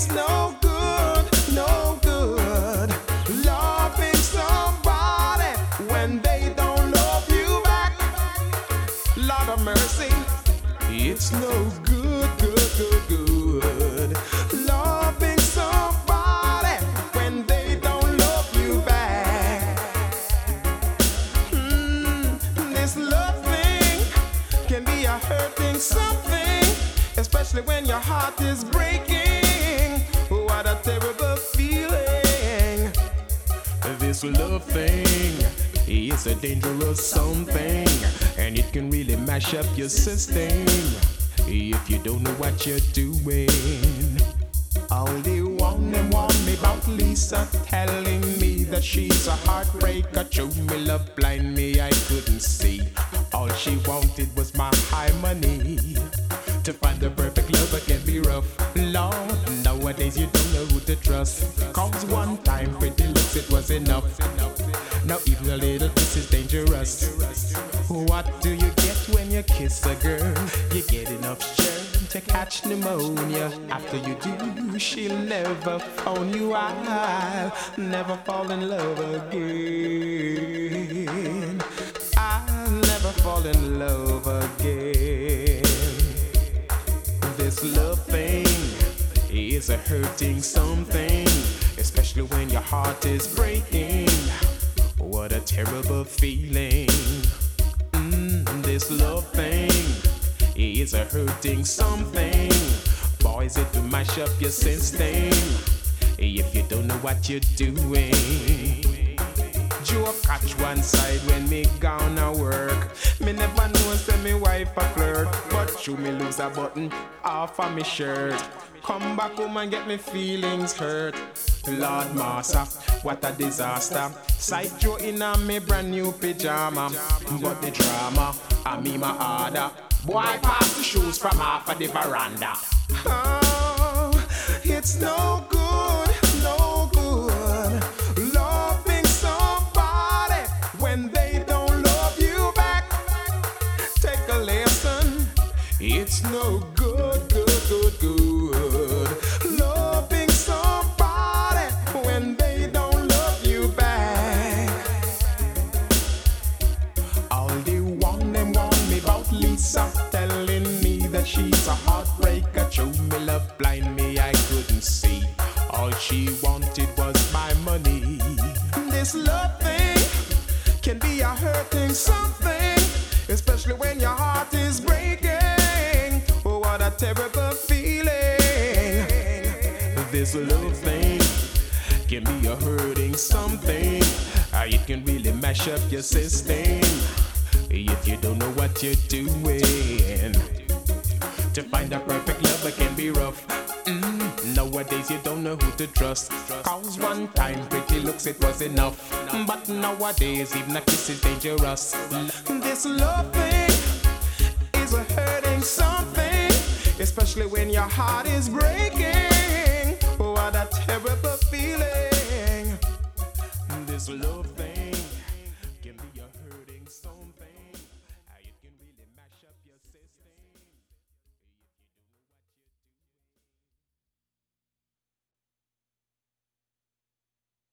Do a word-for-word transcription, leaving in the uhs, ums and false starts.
It's no good, no good loving somebody when they don't love you back. Lord of mercy, it's no good, good, good, good loving somebody when they don't love you back. Mm, this love thing can be a hurting something, especially when your heart is breaking. What a terrible feeling. This love thing is a dangerous something, and it can really mash up your system if you don't know what you're doing. All they want, they want me about Lisa, telling me that she's a heartbreaker. Show me love, blind me, I couldn't see. All she wanted was my high money. To find the perfect lover can be rough. Lord, nowadays you don't know who to trust. Cause one time pretty looks, it was enough. Now even a little kiss is dangerous. What do you get when you kiss a girl? You get enough germ to catch pneumonia. After you do, she'll never phone you. I'll never fall in love again. I'll never fall in love again. This love thing is a hurting something, especially when your heart is breaking. What a terrible feeling. Mm, this love thing is a hurting something. Boys, it will mash up your system if you don't know what you're doing. Joe catch one side when me gone to work. Me never know say me wife a flirt, but you me lose a button off of me shirt. Come back home and get me feelings hurt. Lord Master, what a disaster. Sight Joe in a me brand new pyjama, but the drama, I me my order. Boy, pass the shoes from off of the veranda. Oh, it's no good, no good loving somebody when they don't love you back. Take a lesson. It's no good, good, good, good loving somebody when they don't love you back. All they want, them want me about Lisa, telling me that she's a heartbreaker. Show me love, blind me, I couldn't see. All she wanted was my money. This love thing can be a hurting something, especially when your heart is breaking. Oh, what a terrible feeling. This love thing can be a hurting something. It can really mash up your system if you don't know what you're doing. To find a perfect lover can be rough. Mm, nowadays you don't know who to trust. Cause one time pretty looks, it was enough. But nowadays even a kiss is dangerous. This love thing is a hurting something, especially when your heart is breaking. What a terrible feeling. This love thing